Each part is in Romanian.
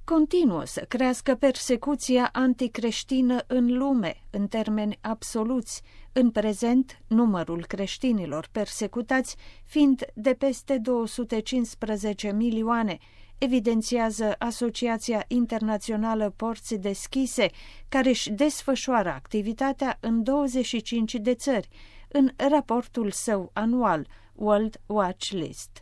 Continuă să crească persecuția anticreștină în lume, în termeni absoluți, în prezent numărul creștinilor persecutați fiind de peste 215 milioane, evidențiază Asociația Internațională Porți Deschise, care își desfășoară activitatea în 25 de țări, în raportul său anual World Watch List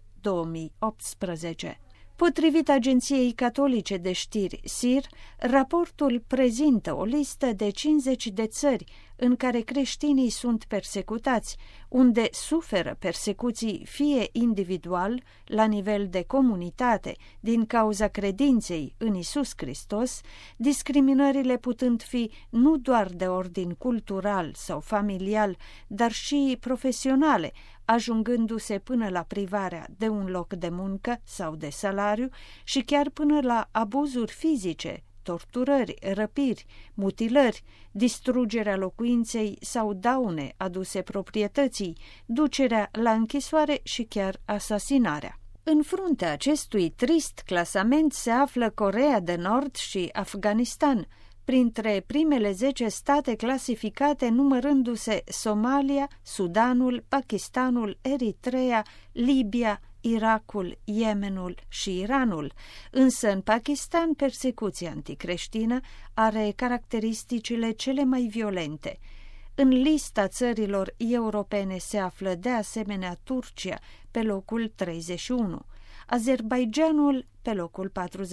2018. Potrivit Agenției Catolice de Știri SIR, raportul prezintă o listă de 50 de țări în care creștinii sunt persecutați, unde suferă persecuții fie individual, la nivel de comunitate, din cauza credinței în Iisus Hristos, discriminările putând fi nu doar de ordin cultural sau familial, dar și profesionale, ajungându-se până la privarea de un loc de muncă sau de salariu și chiar până la abuzuri fizice, torturări, răpiri, mutilări, distrugerea locuinței sau daune aduse proprietății, ducerea la închisoare și chiar asasinarea. În fruntea acestui trist clasament se află Coreea de Nord și Afganistan, printre primele 10 state clasificate numărându-se Somalia, Sudanul, Pakistanul, Eritrea, Libia, Irakul, Yemenul și Iranul, însă în Pakistan persecuția anticreștină are caracteristicile cele mai violente. În lista țărilor europene se află de asemenea Turcia pe locul 31, Azerbaidjanul pe locul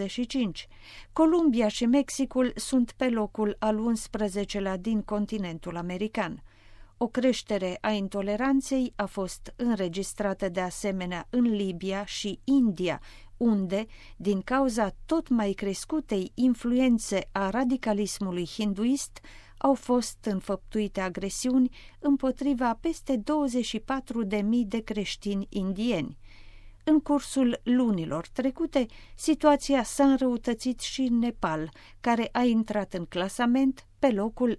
45, Columbia și Mexicul sunt pe locul al 11-lea din continentul american. O creștere a intoleranței a fost înregistrată de asemenea în Libia și India, unde, din cauza tot mai crescutei influențe a radicalismului hinduist, au fost înfăptuite agresiuni împotriva peste 24.000 de creștini indieni. În cursul lunilor trecute, situația s-a înrăutățit și în Nepal, care a intrat în clasament pe locul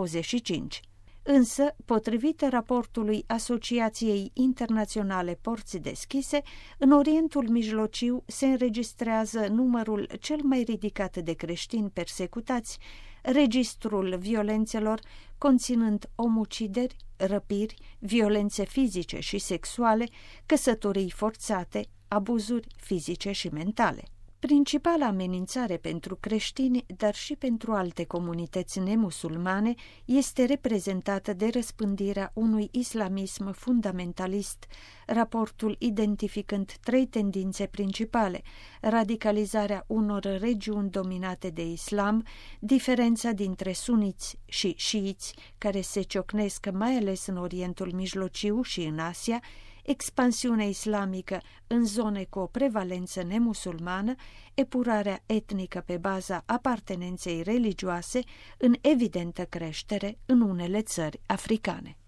25. Însă, potrivit raportului Asociației Internaționale Porți Deschise, în Orientul Mijlociu se înregistrează numărul cel mai ridicat de creștini persecutați, registrul violențelor conținând omucideri, răpiri, violențe fizice și sexuale, căsătorii forțate, abuzuri fizice și mentale. Principala amenințare pentru creștini, dar și pentru alte comunități nemusulmane, este reprezentată de răspândirea unui islamism fundamentalist, raportul identificând 3 tendințe principale: radicalizarea unor regiuni dominate de islam, diferența dintre suniți și șiiți, care se ciocnesc mai ales în Orientul Mijlociu și în Asia, expansiunea islamică în zone cu o prevalență nemusulmană, epurarea etnică pe baza apartenenței religioase în evidentă creștere în unele țări africane.